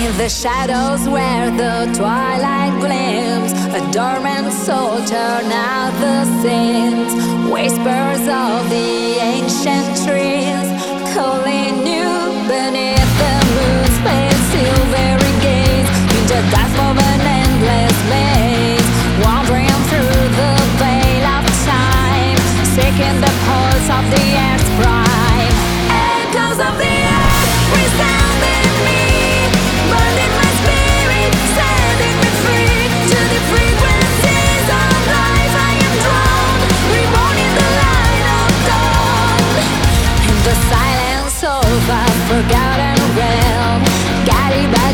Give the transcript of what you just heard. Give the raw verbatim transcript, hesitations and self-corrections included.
In the shadows where the twilight gleams, a dormant soul turn out the scenes. Whispers of the ancient trees calling you beneath the moon's face.